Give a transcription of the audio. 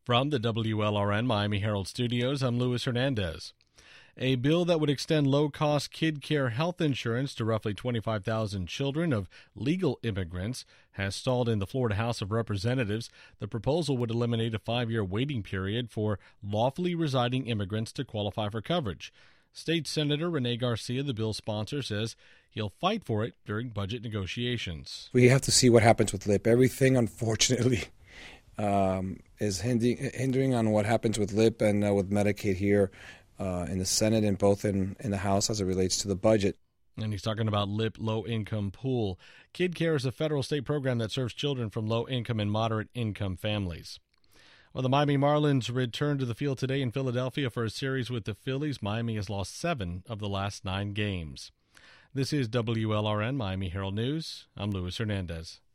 From the WLRN Miami Herald Studios, I'm Luis Hernandez. A bill that would extend low-cost kid care health insurance to roughly 25,000 children of legal immigrants has stalled in the Florida House of Representatives. The proposal would eliminate a 5-year waiting period for lawfully residing immigrants to qualify for coverage. State Senator Rene Garcia, the bill's sponsor, says he'll fight for it during budget negotiations. We have to see what happens with LIP. Everything, unfortunately, is hindering on what happens with LIP and with Medicaid here in the Senate and both in the House as it relates to the budget. And he's talking about LIP low-income pool. Kid Care is a federal state program that serves children from low-income and moderate-income families. Well, the Miami Marlins return to the field today in Philadelphia for a series with the Phillies. Miami has lost 7 of the last 9 games. This is WLRN Miami Herald News. I'm Luis Hernandez.